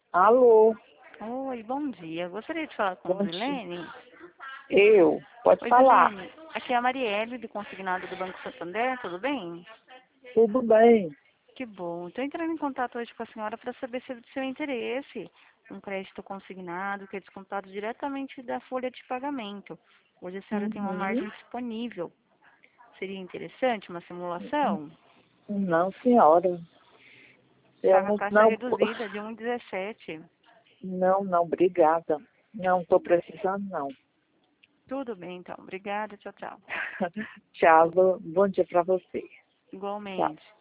Alô, Oi, bom dia. Gostaria de falar com bom a dia. Zilene. Pode Oi, falar. Zilene. Aqui é a Marielle, do Consignado do Banco Santander, tudo bem? Tudo bem? Que bom. Estou entrando em contato hoje com a senhora para saber se é do seu interesse um crédito consignado que é descontado diretamente da folha de pagamento. Hoje a senhora tem uma Uhum. margem disponível. Seria interessante uma simulação? Não, senhora. Paga a Temos, taxa não, reduzida de 1,17. não, obrigada. Não estou precisando, não. Tudo bem, então. Obrigada. Tchau, tchau. Tchau, bom dia para você. Tchau. Igualmente.